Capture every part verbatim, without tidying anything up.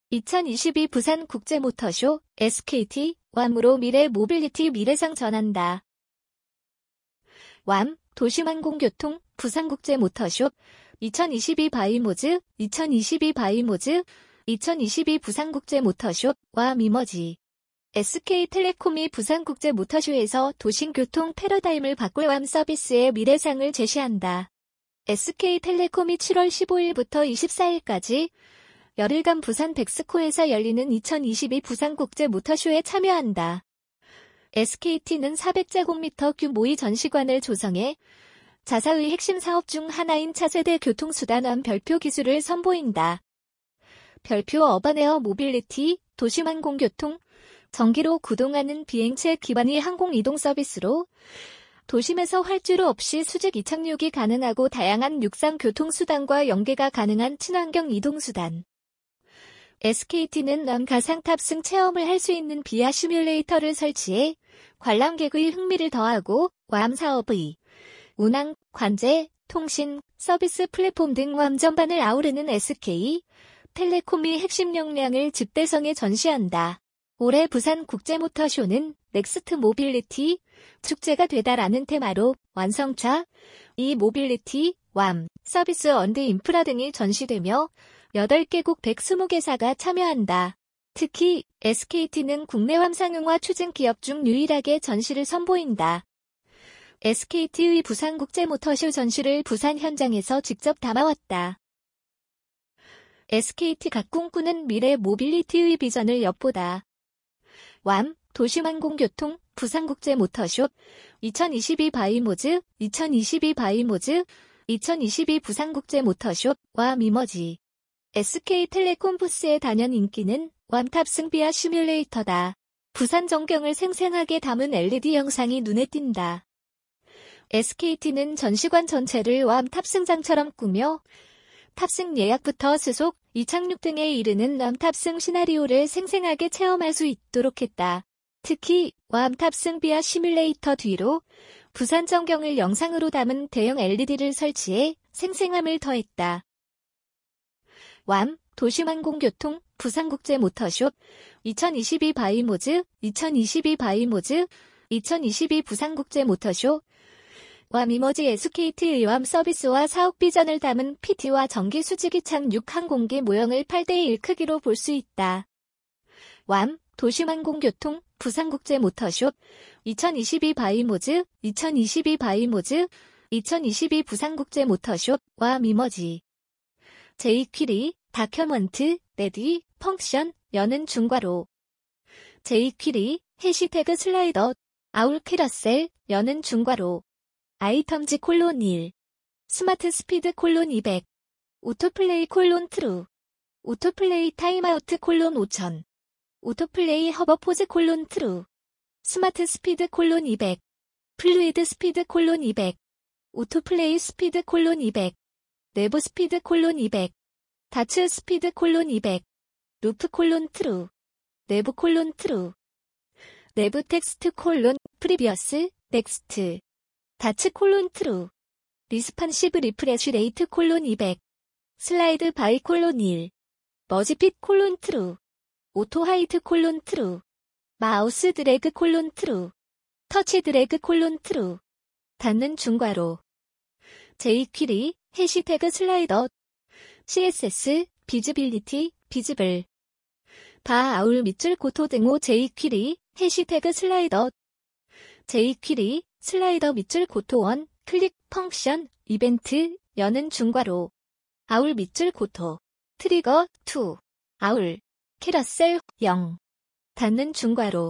이천이십이 부산국제모터쇼 에스케이티 왬으로 미래 모빌리티 미래상 전한다. 왬 도심항공교통 부산국제모터쇼 이천이십이 바이모즈 이천이십이 바이모즈 이천이십이 부산국제모터쇼 왬 이머지 에스케이텔레콤이 부산국제모터쇼에서 도심교통 패러다임을 바꿀 왬 서비스의 미래상을 제시한다. 에스케이텔레콤이 칠월 십오일부터 이십사일까지 열흘간 부산 백스코에서 열리는 이천이십이 부산국제모터쇼에 참여한다. 에스케이티는 사백 제곱미터 규모의 전시관을 조성해 자사의 핵심 사업 중 하나인 차세대 교통수단 왬 별표 기술을 선보인다. 별표 어반에어 모빌리티, 도심항공교통, 전기로 구동하는 비행체 기반의 항공이동 서비스로 도심에서 활주로 없이 수직 이착륙이 가능하고 다양한 육상 교통수단과 연계가 가능한 친환경 이동수단. 에스케이티는 왬 가상 탑승 체험을 할 수 있는 비아 시뮬레이터를 설치해 관람객의 흥미를 더하고 왬 사업의 운항, 관제, 통신, 서비스 플랫폼 등 왬 전반을 아우르는 에스케이텔레콤의 핵심 역량을 집대성에 전시한다. 올해 부산국제모터쇼는 넥스트 모빌리티 축제가 되다라는 테마로 완성차, 이 모빌리티, 왬, 서비스 언드 인프라 등이 전시되며 여덟 개국 백이십 개사가 참여한다. 특히 에스케이티는 국내 왬 상용화 추진 기업 중 유일하게 전시를 선보인다. 에스케이티의 부산국제모터쇼 전시를 부산 현장에서 직접 담아왔다. 에스케이티 각 꿈꾸는 미래 모빌리티의 비전을 엿보다. 왬 도심항공교통 부산국제모터쇼 이천이십이 바이모즈 이천이십이 바이모즈 이천이십이 부산국제모터쇼 왬 이머지 에스케이텔레콤 부스의 단연 인기는 왬 탑승 비아 시뮬레이터다. 부산 전경을 생생하게 담은 엘이디 영상이 눈에 띈다. 에스케이티는 전시관 전체를 왬 탑승장처럼 꾸며 탑승 예약부터 수속, 이착륙 등에 이르는 왬 탑승 시나리오를 생생하게 체험할 수 있도록 했다. 특히 왬 탑승 비아 시뮬레이터 뒤로 부산 전경을 영상으로 담은 대형 엘이디를 설치해 생생함을 더했다. 왬 도심항공교통 부산국제모터쇼 이천이십이 바이모즈 이천이십이 바이모즈 이천이십이 부산국제모터쇼 왬 이머지 에스케이티의 왬 서비스와 사업 비전을 담은 피티와 전기 수직 이착륙 항공기 모형을 팔 대 일 크기로 볼 수 있다. 왬 도심항공교통 부산국제모터쇼 이천이십이 바이모즈 이천이십이 바이모즈 이천이십이 부산국제모터쇼 왬 이머지 제이퀴리 다큐먼트 레디 펑션 여는 중괄호 제이퀴리 해시태그 슬라이더 아울 캐러셀 여는 중괄호 아이텀즈 콜론 일 스마트 스피드 콜론 이백 오토플레이 콜론 트루 오토플레이 타임아우트 콜론 오천 오토플레이 허버포즈 콜론 트루 스마트 스피드 콜론 이백 플루이드 스피드 콜론 이백 오토플레이 스피드 콜론 이백 내부 스피드 콜론 이백 다츠 스피드 콜론 이백 루프 콜론 트루 내부 콜론 트루 내부 텍스트 콜론 프리비어스 넥스트 다츠 콜론 트루 리스판시브 리프레쉬 레이트 콜론 이백 슬라이드 바이 콜론 일 머지핏 콜론 트루 오토 하이트 콜론 트루 마우스 드래그 콜론 트루 터치 드래그 콜론 트루 닫는 중괄호 제이퀴리 해시태그 슬라이더 씨에스에스 비즈빌리티 비즈블 바 아울 밑줄 고토 등호 제이퀴리 해시태그 슬라이더 제이퀴리 슬라이더 밑줄 고토 원 클릭 펑션 이벤트 여는 중괄호 아울 밑줄 고토 트리거 이 아울 캐러셀 영 닫는 중괄호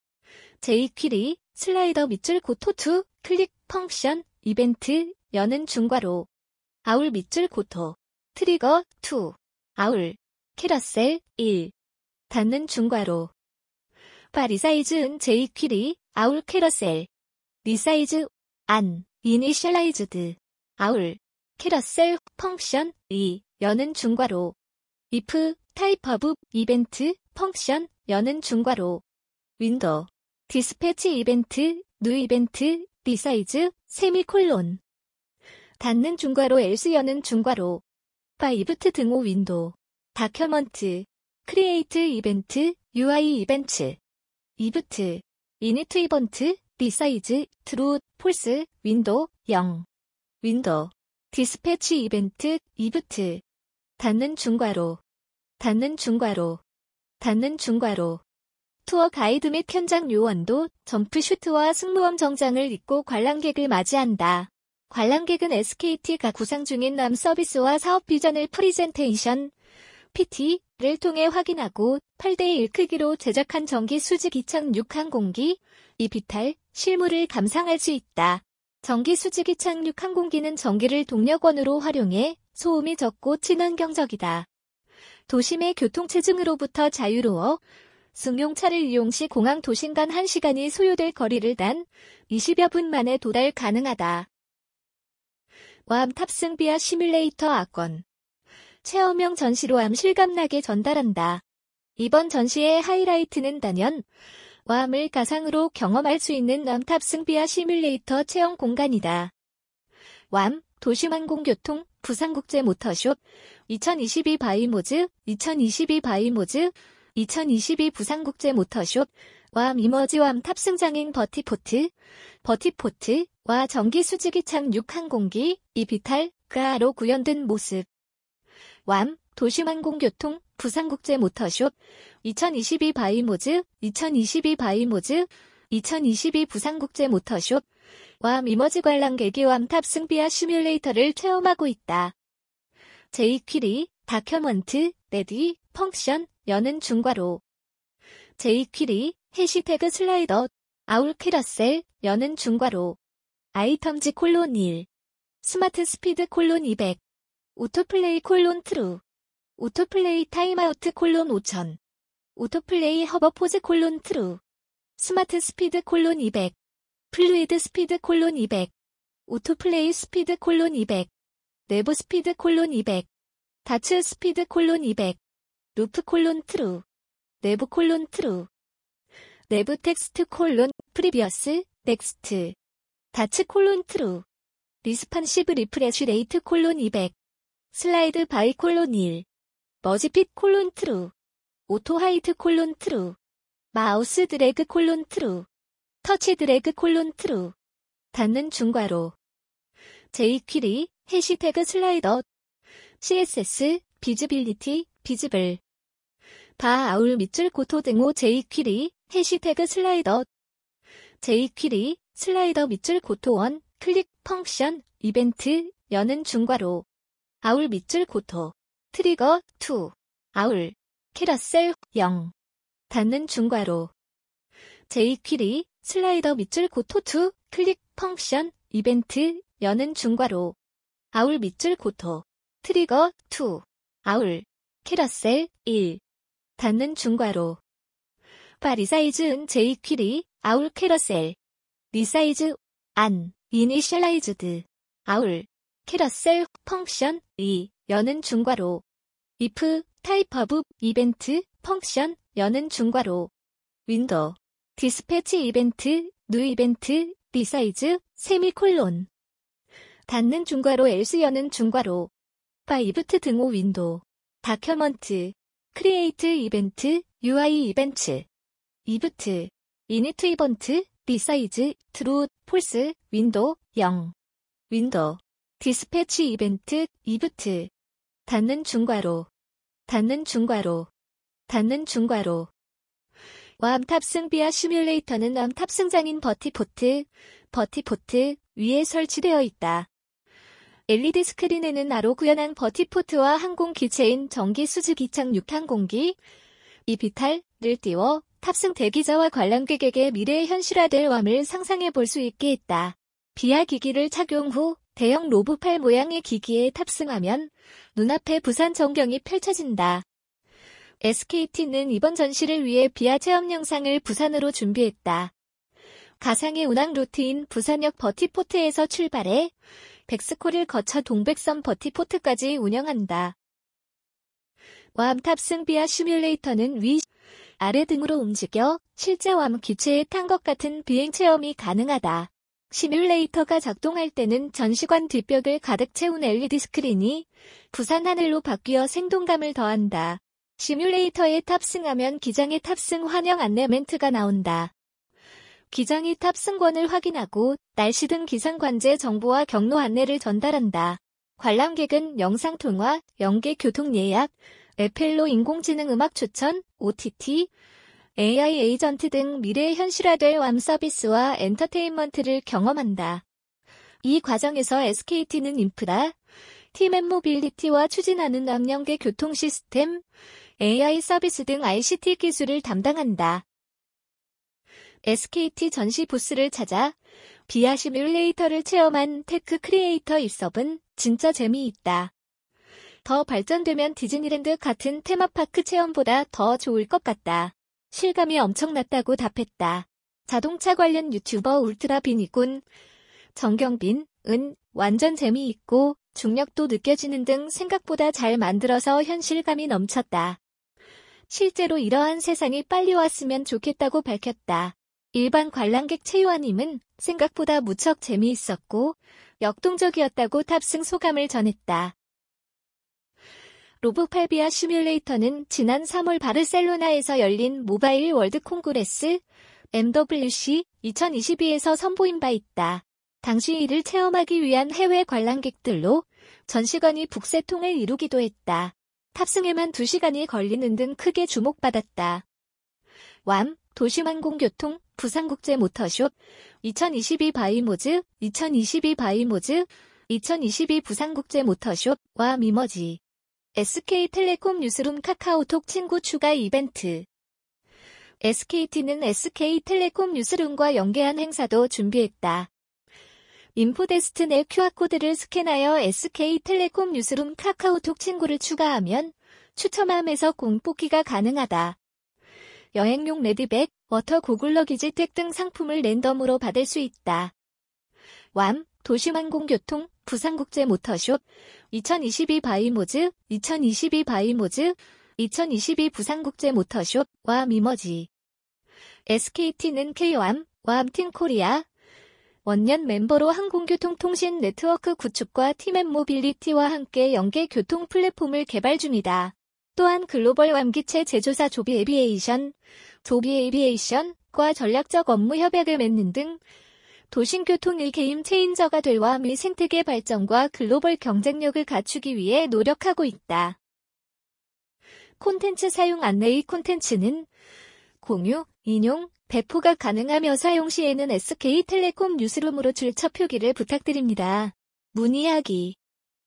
제이퀴리 슬라이더 밑줄 고토 이 클릭 펑션 이벤트 여는 중괄호 아울 밑줄 고토 트리거 이 아울 캐러셀 일 닫는 중괄호 바 리사이즈은 제이퀴리 아울 캐러셀 리사이즈 안 이니셜라이즈드 아울 캐러셀 펑션 이 여는 중괄호 if 타입 오브 이벤트 펑션 여는 중괄호 윈도우 디스패치 이벤트 뉴 이벤트 리사이즈 세미콜론 닫는 중괄호 else 여는 중괄호 파이브트 등호 윈도우 다큐먼트 크리에이트 이벤트, 유아이 이벤트, 이브트, 이니트 이번트, 리사이즈, 트루, 폴스, 윈도, 영, 윈도, 디스패치 이벤트, 이브트, 닫는 중괄호, 닫는 중괄호, 닫는 중괄호. 투어 가이드 및 현장 요원도 점프슈트와 승무원 정장을 입고 관람객을 맞이한다. 관람객은 에스케이티가 구상 중인 남 서비스와 사업 비전을 프리젠테이션, 피티를 통해 확인하고 팔 대 일 크기로 제작한 전기 수직 이착륙 항공기, 이비탈, 실물을 감상할 수 있다. 전기 수직 이착륙 항공기는 전기를 동력원으로 활용해 소음이 적고 친환경적이다. 도심의 교통체증으로부터 자유로워 승용차를 이용 시 공항 도심 간 한 시간이 소요될 거리를 단 이십여 분 만에 도달 가능하다. 괌 탑승 비아 시뮬레이터 악권. 체험형 전시로 괌 실감나게 전달한다. 이번 전시의 하이라이트는 단연 괌을 가상으로 경험할 수 있는 괌 탑승 비아 시뮬레이터 체험 공간이다. 괌 도심항공교통 부산국제 모터쇼 이천이십이 바이모즈 이천이십이 바이모즈 이천이십이 부산국제 모터쇼 괌 이머지 괌 탑승장인 버티포트 버티포트와 전기 수직 이착륙 항공기 이비탈가로 구현된 모습. 괌 도심항공교통 부산국제 모터쇼 이천이십이 바이모즈 이천이십이 바이모즈 이천이십이 부산국제 모터쇼 괌 이머지 관람객이 괌 탑승 비아 시뮬레이터를 체험하고 있다. 제이퀴리 다큐먼트 레디 펑션 여는 중괄호 제이퀴리 해시태그 슬라이더 아울 캐러셀 여는 중괄호 아이텀즈 콜론 일 스마트 스피드 콜론 이백 오토플레이 콜론 트루 오토플레이 타임아우트 콜론 오천 오토플레이 허버포즈 콜론 트루 스마트 스피드 콜론 이백 플루이드 스피드 콜론 이백 오토플레이 스피드 콜론 이백 내부 스피드 콜론 이백 다츠 스피드 콜론 이백 루프 콜론 트루 내부 콜론 트루 내부 텍스트 콜론 프리비어스 넥스트 다츠 콜론 트루 리스판시브 리프레쉬 레이트 콜론 이백 슬라이드 바이 콜론 일 머지핏 콜론 트루 오토 하이트 콜론 트루 마우스 드래그 콜론 트루 터치 드래그 콜론 트루 닫는 중괄호 제이퀴리 해시태그 슬라이더 씨에스에스 비즈빌리티 비즈블 바 아울 밑줄 고토 등호 제이퀴리 해시태그 슬라이더 제이퀴리 슬라이더 밑줄 고토 원 클릭 펑션 이벤트 여는 중괄호 아울 밑줄 고토 트리거 투 아울 캐러셀 영 닫는 중괄호 제이퀴리 슬라이더 밑줄 고토 투 클릭 펑션 이벤트 여는 중괄호 아울 밑줄 고토 트리거 투 아울 캐러셀 일 닫는 중괄호 바 리사이즈은 제이퀴리 아울 캐러셀 리사이즈 안 이니셜라이즈드 아울 캐러셀 펑션 이 여는 중괄호 if 타입 오브 이벤트 펑션 여는 중괄호 윈도 디스패치 이벤트 뉴 이벤트 리사이즈 세미콜론 닫는 중괄호 else 여는 중괄호 바 이브트 등호 윈도 다큐먼트 크리에이트 이벤트 유아이 이벤트 이브트 이니트 이번트 리사이즈 트루 폴스 윈도 영 윈도 디스패치 이벤트 이브트 닫는 중괄호 닫는 중괄호 닫는 중괄호 괌 탑승 비아 시뮬레이터는 괌 탑승장인 버티포트 버티포트 위에 설치되어 있다. 엘이디 스크린에는 아로 구현한 버티포트와 항공 기체인 전기 수직 이착륙 항공기 이비탈을 띄워 탑승 대기자와 관람객에게 미래의 현실화될 괌을 상상해 볼 수 있게 했다. 비아 기기를 착용 후 대형 로브팔 모양의 기기에 탑승하면 눈앞에 부산 전경이 펼쳐진다. 에스케이티는 이번 전시를 위해 비아 체험 영상을 부산으로 준비했다. 가상의 운항 루트인 부산역 버티포트에서 출발해 백스콜을 거쳐 동백섬 버티포트까지 운영한다. 괌 탑승 비아 시뮬레이터는 위, 아래 등으로 움직여 실제 괌 기체에 탄 것 같은 비행 체험이 가능하다. 시뮬레이터가 작동할 때는 전시관 뒷벽을 가득 채운 엘이디 스크린이 부산 하늘로 바뀌어 생동감을 더한다. 시뮬레이터에 탑승하면 기장의 탑승 환영 안내 멘트가 나온다. 기장이 탑승권을 확인하고 날씨 등 기상관제 정보와 경로 안내를 전달한다. 관람객은 영상통화, 연계 교통 예약, 에펠로 인공지능 음악 추천, 오티티, 에이아이 에이전트 등 미래에 현실화될 왬 서비스와 엔터테인먼트를 경험한다. 이 과정에서 에스케이티는 인프라, 팀앤모빌리티와 추진하는 왕연계 교통 시스템, 에이아이 서비스 등 아이씨티 기술을 담당한다. 에스케이티 전시 부스를 찾아 비아 시뮬레이터를 체험한 테크 크리에이터 입섭은 진짜 재미있다. 더 발전되면 디즈니랜드 같은 테마파크 체험보다 더 좋을 것 같다. 실감이 엄청났다고 답했다. 자동차 관련 유튜버 울트라빈이군. 정경빈, 은, 완전 재미있고 중력도 느껴지는 등 생각보다 잘 만들어서 현실감이 넘쳤다. 실제로 이러한 세상이 빨리 왔으면 좋겠다고 밝혔다. 일반 관람객 최유아님은 생각보다 무척 재미있었고 역동적이었다고 탑승 소감을 전했다. 로보팔비아 시뮬레이터는 지난 삼월 바르셀로나에서 열린 모바일 월드 콩그레스 엠더블유씨 이천이십이에서 선보인 바 있다. 당시 이를 체험하기 위한 해외 관람객들로 전시관이 북새통을 이루기도 했다. 탑승에만 두 시간이 걸리는 등 크게 주목받았다. 왬, 도시환공교통, 부산국제모터쇼, 이천이십이 바이모즈, 이천이십이 바이모즈, 이천이십이 부산국제모터쇼와 미머지. 에스케이텔레콤 뉴스룸 카카오톡 친구 추가 이벤트. 에스케이티는 에스케이텔레콤 뉴스룸과 연계한 행사도 준비했다. 인포데스트 내 큐아르코드를 스캔하여 에스케이텔레콤 뉴스룸 카카오톡 친구를 추가하면 추첨함에서 공뽑기가 가능하다. 여행용 레드백, 워터 고글 러기지 택 등 상품을 랜덤으로 받을 수 있다. 왬, 도시환공교통, 부산국제모터쇼, 이천이십이 바이모즈, 이천이십이 바이모즈, 이천이십이 부산국제모터쇼와 미머지. 에스케이티는 K-왬, 왬팀코리아, 원년 멤버로 항공교통통신 네트워크 구축과 팀앤모빌리티와 함께 연계 교통 플랫폼을 개발 중이다. 또한 글로벌 왬 기체 제조사 조비 에비에이션, 조비 에비에이션과 전략적 업무 협약을 맺는 등 도심교통의 게임 체인저가 될 왬의 생태계 발전과 글로벌 경쟁력을 갖추기 위해 노력하고 있다. 콘텐츠 사용 안내의 콘텐츠는 공유, 인용, 배포가 가능하며 사용 시에는 에스케이텔레콤 뉴스룸으로 출처 표기를 부탁드립니다. 문의하기